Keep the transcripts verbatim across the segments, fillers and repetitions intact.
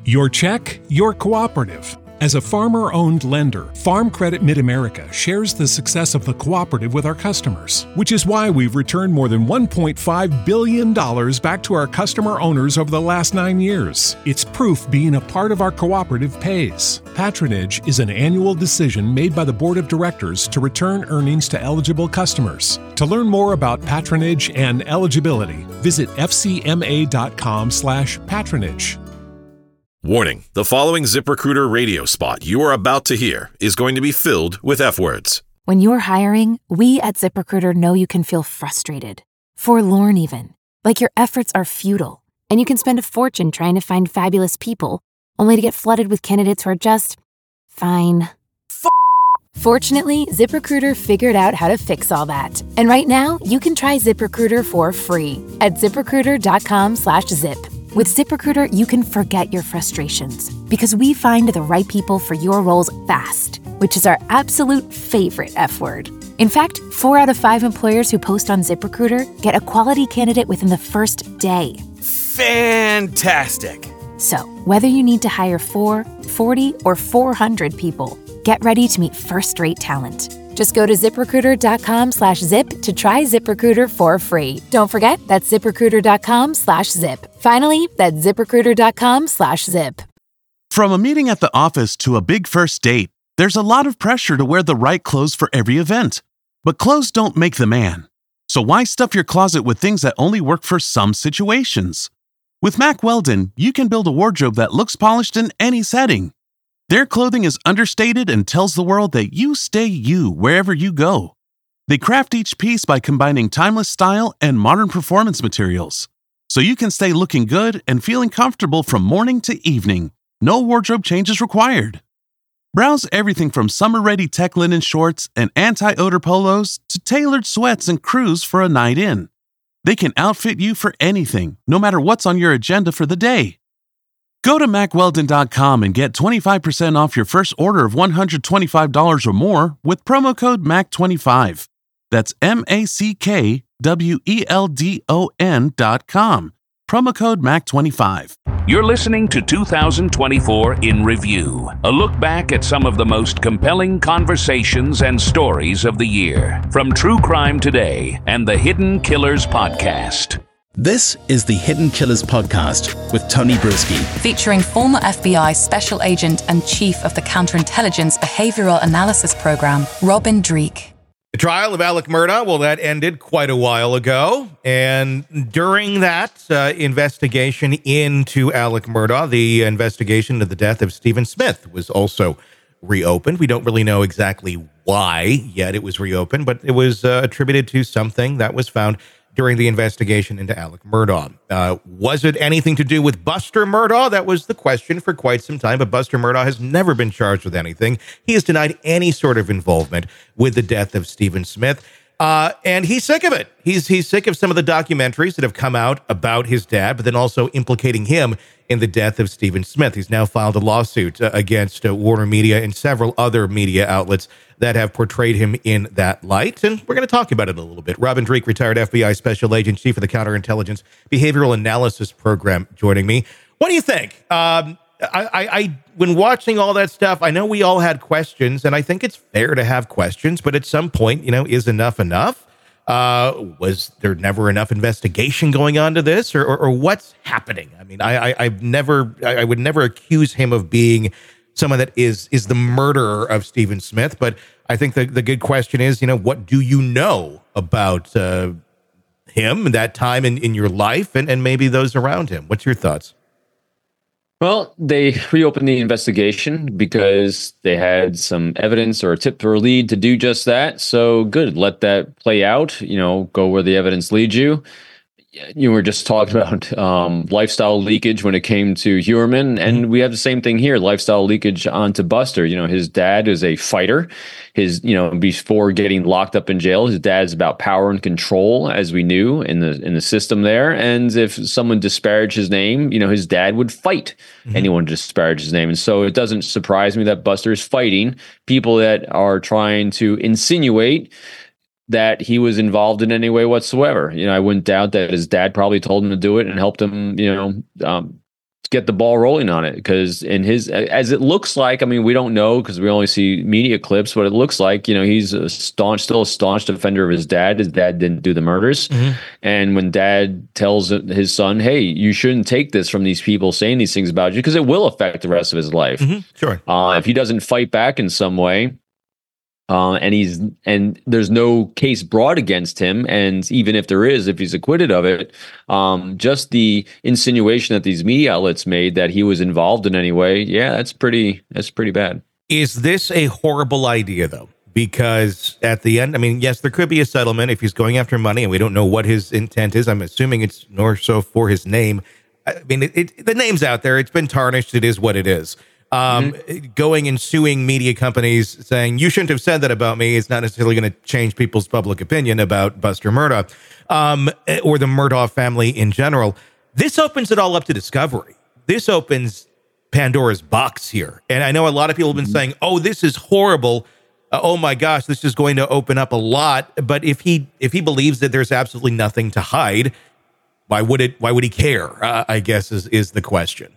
Your check, your cooperative. As a farmer-owned lender, Farm Credit Mid-America shares the success of the cooperative with our customers, which is why we've returned more than one point five billion dollars back to our customer owners over the last nine years. It's proof being a part of our cooperative pays. Patronage is an annual decision made by the Board of Directors to return earnings to eligible customers. To learn more about patronage and eligibility, visit f c m a dot com slash patronage. Warning, the following ZipRecruiter radio spot you are about to hear is going to be filled with F-words. When you're hiring, we at ZipRecruiter know you can feel frustrated, forlorn even, like your efforts are futile, and you can spend a fortune trying to find fabulous people, only to get flooded with candidates who are just fine. F- Fortunately, ZipRecruiter figured out how to fix all that. And right now, you can try ZipRecruiter for free at ZipRecruiter.com slash zip. With ZipRecruiter, you can forget your frustrations because we find the right people for your roles fast, which is our absolute favorite F word. In fact, four out of five employers who post on ZipRecruiter get a quality candidate within the first day. Fantastic. So, whether you need to hire four, forty, or four hundred people, get ready to meet first-rate talent. Just go to ZipRecruiter.com slash zip to try ZipRecruiter for free. Don't forget, that's ZipRecruiter.com slash zip. Finally, that's ZipRecruiter.com slash zip. From a meeting at the office to a big first date, there's a lot of pressure to wear the right clothes for every event. But clothes don't make the man. So why stuff your closet with things that only work for some situations? With Mack Weldon, you can build a wardrobe that looks polished in any setting. Their clothing is understated and tells the world that you stay you wherever you go. They craft each piece by combining timeless style and modern performance materials, so you can stay looking good and feeling comfortable from morning to evening. No wardrobe changes required. Browse everything from summer-ready tech linen shorts and anti-odor polos to tailored sweats and crews for a night in. They can outfit you for anything, no matter what's on your agenda for the day. Go to Mack Weldon dot com and get twenty-five percent off your first order of one hundred twenty-five dollars or more with promo code M A C twenty-five. That's M A C K W E L D O N dot com. Promo code M A C twenty-five. You're listening to two thousand twenty-four in Review, a look back at some of the most compelling conversations and stories of the year from True Crime Today and the Hidden Killers Podcast. This is the Hidden Killers Podcast with Tony Brueski. Featuring former F B I Special Agent and Chief of the Counterintelligence Behavioral Analysis Program, Robin Dreeke. The trial of Alec Murdaugh, well, that ended quite a while ago. And during that uh, investigation into Alec Murdaugh, the investigation into the death of Stephen Smith was also reopened. We don't really know exactly why yet it was reopened, but it was uh, attributed to something that was found during the investigation into Alec Murdaugh. Uh, was it anything to do with Buster Murdaugh? That was the question for quite some time, but Buster Murdaugh has never been charged with anything. He has denied any sort of involvement with the death of Stephen Smith, uh, and he's sick of it. He's he's sick of some of the documentaries that have come out about his dad, but then also implicating him in the death of Stephen Smith. He's now filed a lawsuit uh, against uh, Warner Media and several other media outlets that have portrayed him in that light. And we're going to talk about it a little bit. Robin Dreeke, retired F B I Special Agent, Chief of the Counterintelligence Behavioral Analysis Program, joining me. What do you think? Um, I, I, I, when watching all that stuff, I know we all had questions, and I think it's fair to have questions, but at some point, you know, is enough enough? Uh, was there never enough investigation going on to this, or, or, or what's happening? I mean, I, I, I've never, I, I would never accuse him of being someone that is is the murderer of Stephen Smith, but I think the, the good question is, you know, what do you know about uh, him, that time in, in your life, and, and maybe those around him? What's your thoughts? Well, they reopened the investigation because they had some evidence or a tip or a lead to do just that. So good, let that play out, you know, go where the evidence leads you. You were just talking about um, lifestyle leakage when it came to Huerman, and mm-hmm. we have the same thing here, lifestyle leakage onto Buster. You know, his dad is a fighter. His, you know, before getting locked up in jail, his dad's about power and control, as we knew in the in the system there. And if someone disparaged his name, you know, his dad would fight mm-hmm. anyone to disparage his name. And so it doesn't surprise me that Buster is fighting people that are trying to insinuate that he was involved in any way whatsoever. You know, I wouldn't doubt that his dad probably told him to do it and helped him, you know, um, get the ball rolling on it, because in his, as it looks like, I mean, we don't know because we only see media clips, but it looks like, you know, he's a staunch, still a staunch defender of his dad. His dad didn't do the murders. Mm-hmm. And when dad tells his son, hey, you shouldn't take this from these people saying these things about you, because it will affect the rest of his life. Mm-hmm. Sure. Uh, if he doesn't fight back in some way, Uh, and he's and there's no case brought against him, and even if there is, if he's acquitted of it, um, just the insinuation that these media outlets made that he was involved in any way, yeah, that's pretty that's pretty bad. Is this a horrible idea, though? Because at the end, I mean, yes, there could be a settlement if he's going after money, and we don't know what his intent is. I'm assuming it's more so for his name. I mean, it, it, the name's out there. It's been tarnished. It is what it is. Um, mm-hmm. Going and suing media companies saying, you shouldn't have said that about me, is not necessarily going to change people's public opinion about Buster Murdaugh, um, or the Murdaugh family in general. This opens it all up to discovery. This opens Pandora's box here. And I know a lot of people have been mm-hmm. saying, oh, this is horrible. Uh, oh my gosh, this is going to open up a lot. But if he if he believes that there's absolutely nothing to hide, why would it? Why would he care? Uh, I guess is is the question.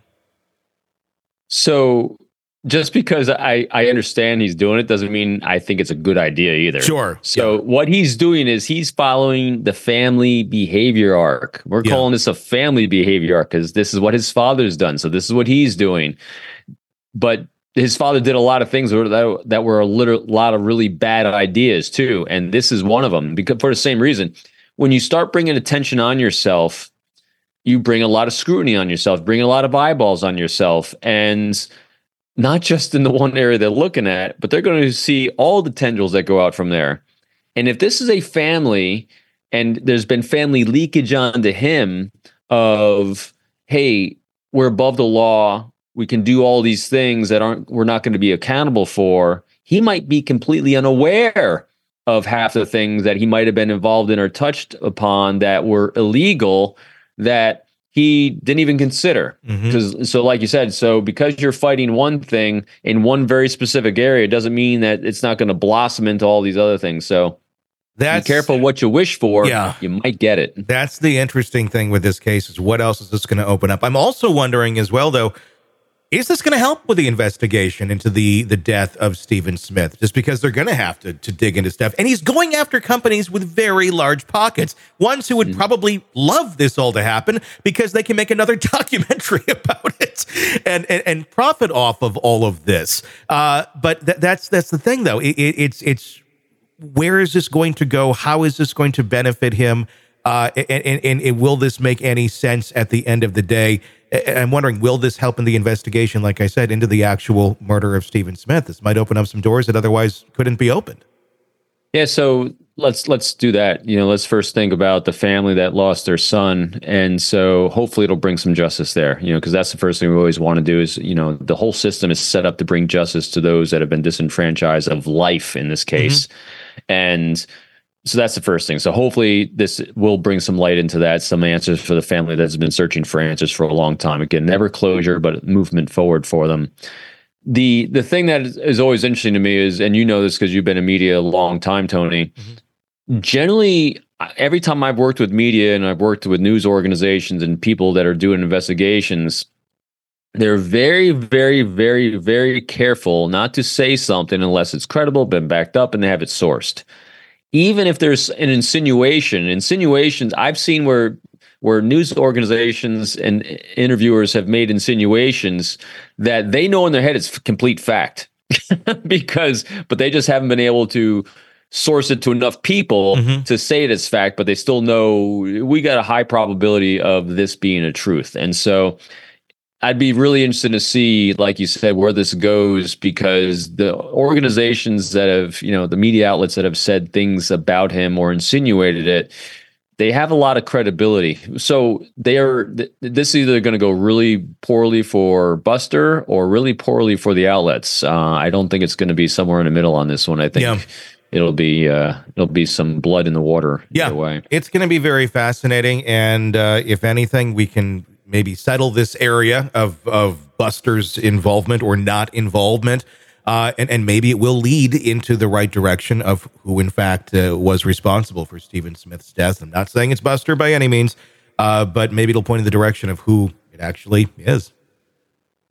So just because I, I understand he's doing it doesn't mean I think it's a good idea either. Sure. So yeah. what he's doing is he's following the family behavior arc. We're yeah. calling this a family behavior arc because this is what his father's done. So this is what he's doing. But his father did a lot of things that, that were a little, lot of really bad ideas too. And this is one of them, because for the same reason. When you start bringing attention on yourself, you bring a lot of scrutiny on yourself, bring a lot of eyeballs on yourself, and not just in the one area they're looking at, but they're going to see all the tendrils that go out from there. And if this is a family and there's been family leakage onto him of, hey, we're above the law, we can do all these things that aren't, we're not going to be accountable for, he might be completely unaware of half the things that he might have been involved in or touched upon that were illegal, that he didn't even consider. Because mm-hmm. so like you said, so because you're fighting one thing in one very specific area, doesn't mean that it's not going to blossom into all these other things. So that's, be careful what you wish for. Yeah. You might get it. That's the interesting thing with this case, is what else is this going to open up? I'm also wondering as well, though, is this going to help with the investigation into the, the death of Stephen Smith? Just because they're going to have to to dig into stuff. And he's going after companies with very large pockets, ones who would mm-hmm. probably love this all to happen because they can make another documentary about it and and, and profit off of all of this. Uh, but th- that's that's the thing, though. It, it, it's it's where is this going to go? How is this going to benefit him? Uh, and, and, and, and will this make any sense at the end of the day? I'm wondering, will this help in the investigation, like I said, into the actual murder of Stephen Smith? This might open up some doors that otherwise couldn't be opened. Yeah, so let's let's do that. You know, let's first think about the family that lost their son, and so hopefully it'll bring some justice there. You know, because that's the first thing we always want to do is, you know, the whole system is set up to bring justice to those that have been disenfranchised of life in this case, mm-hmm. and so that's the first thing. So hopefully this will bring some light into that, some answers for the family that's been searching for answers for a long time. Again, never closure, but movement forward for them. The the thing that is always interesting to me is, and you know this because you've been in media a long time, Tony, mm-hmm. generally, every time I've worked with media and I've worked with news organizations and people that are doing investigations, they're very, very, very, very careful not to say something unless it's credible, been backed up, and they have it sourced. Even if there's an insinuation, insinuations, I've seen where where news organizations and interviewers have made insinuations that they know in their head it's complete fact, because, but they just haven't been able to source it to enough people mm-hmm. to say it as fact, but they still know we got a high probability of this being a truth. And so I'd be really interested to see, like you said, where this goes, because the organizations that have, you know, the media outlets that have said things about him or insinuated it, they have a lot of credibility. So they are, this is either going to go really poorly for Buster or really poorly for the outlets. Uh, I don't think it's going to be somewhere in the middle on this one. I think yeah. it'll be, uh, it'll be some blood in the water. Yeah, way. It's going to be very fascinating. And uh, if anything, we can maybe settle this area of, of Buster's involvement or not involvement, uh, and, and maybe it will lead into the right direction of who, in fact, uh, was responsible for Stephen Smith's death. I'm not saying it's Buster by any means, uh, but maybe it'll point in the direction of who it actually is.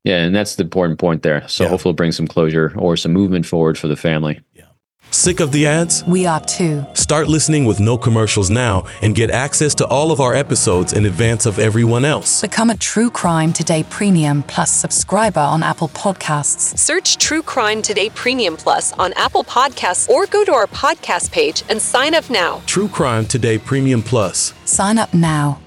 Yeah, and that's the important point there. So Yeah. hopefully it'll bring some closure or some movement forward for the family. Sick of the ads? We are too. Start listening with no commercials now and get access to all of our episodes in advance of everyone else. Become a True Crime Today Premium Plus subscriber on Apple Podcasts. Search True Crime Today Premium Plus on Apple Podcasts or go to our podcast page and sign up now. True Crime Today Premium Plus. Sign up now.